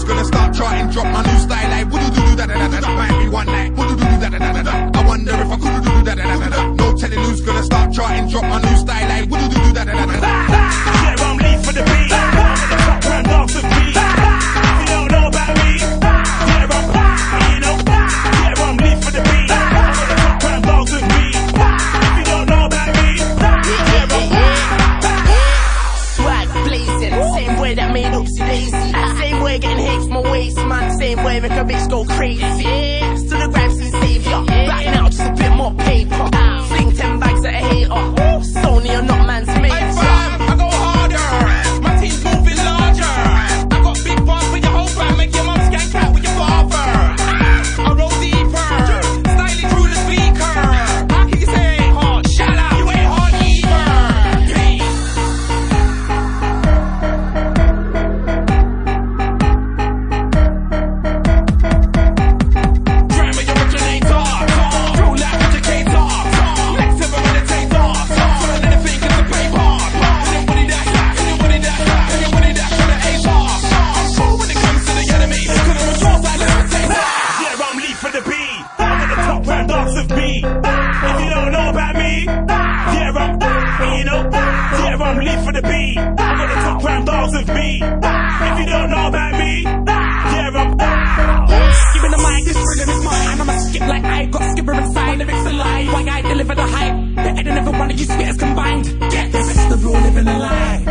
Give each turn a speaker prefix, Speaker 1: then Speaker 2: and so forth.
Speaker 1: gonna start charting, drop my new style like woo-doo-doo-doo da-da-da-da. That might be one night, woo-doo-doo-doo da-da-da-da. I wonder if I could-doo-doo da-da-da-da. No telling who's gonna start charting, drop my new style like woo-doo-doo da-da-da-da.
Speaker 2: Yeah, I'm lead for the beat. Top round off the beat. If you don't know about me, yeah, you know. Yeah, I'm lead for the beat. Top round off the beat. If you don't know about me,
Speaker 3: swag blazing, same way that made Oopsie Daisy. Same way getting hate from my waist, man. Same way make a bitch go crazy. Still the grime since savior. Back now, just a bit more paper. Fling 10 bags at a hater. Sony or not man's mate.
Speaker 1: I go harder. My team's moving larger. I got big bars for your whole fam. Make your mum skank out with your father. I roll deeper. Styling through the speaker. How can you say ain't hard? Shout out, you ain't hard either. Grammar, your originator. True life educator. Next ever meditator. Turn anything into paper. Anybody that for the A-bar. I'm sure when it comes to the enemy, cause I'm a short side levitator.
Speaker 2: yeah, I'm lead for the beat. I'm at the top round dance of beat. If you don't know about me, yeah, you know. Yeah, I'm lead for the beat. I'm at the top round dance of beat. If you don't know about me, yeah,
Speaker 4: Give me the mic, this rhythm is mine. I'm a skip like I got skipper inside. Lyrics alive, why I deliver the hype. Better than ever one of you spitters combined. Get this, it's the rule living a lie.